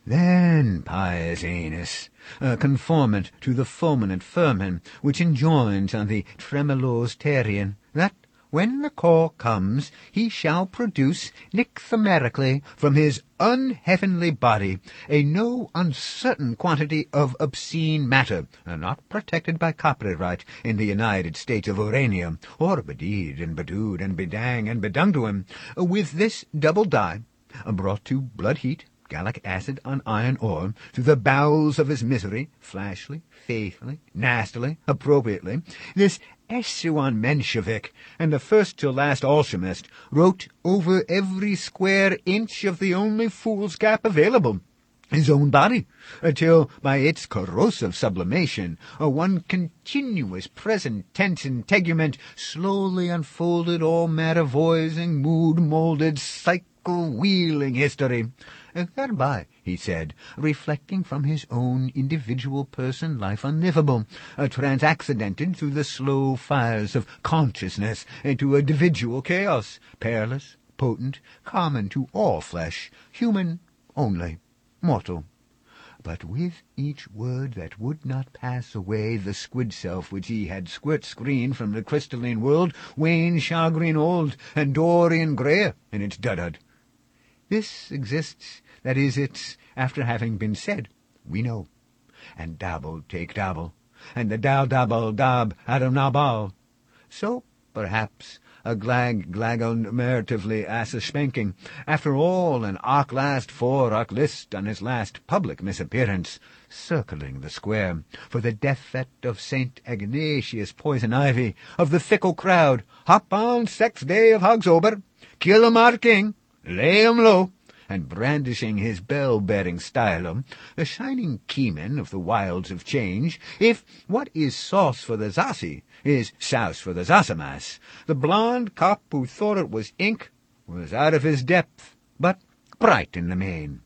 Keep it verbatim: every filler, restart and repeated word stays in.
Then pious Anus, uh, conformant to the fulminant firman, which enjoins on the tremolos terrian, that when the call comes, he shall produce nycthomerically from his unheavenly body a no uncertain quantity of obscene matter, uh, not protected by copyright in the United States of Urania, or bedid and bedewed and bedang and bedungduum, uh, with this double dye, uh, brought to blood heat, gallic acid on iron ore, to the bowels of his misery, flashly, faithfully, nastily, appropriately, this Essuan Menshevik, and the first till last alchemist, wrote over every square inch of the only fool's gap available, his own body, until by its corrosive sublimation, a one continuous present tense integument slowly unfolded all matter-voicing, mood-moulded, cycle-wheeling history. Thereby, he said, reflecting from his own individual person life unlivable, uh, transaccidented through the slow fires of consciousness into individual chaos, perilous, potent, common to all flesh, human only, mortal. But with each word that would not pass away, the squid self which he had squirt screened from the crystalline world waned chagrin old and Dorian grey in its dudud. This exists, that is, it's after having been said, we know, and dabble take dabble, and the dal dabble dab adam nabal. So, perhaps, a glag glagon meritively ass a spanking, after all an arc last for arc list on his last public misappearance, circling the square, for the death fet of Saint Ignatius Poison Ivy, of the fickle crowd, hop on sex day of Hogsober, kill 'em our king, lay 'em low, and brandishing his bell-bearing stylum, the shining keyman of the wilds of change, if what is sauce for the Zassi is souse for the Zosimas, the blond cop who thought it was ink was out of his depth, but bright in the main.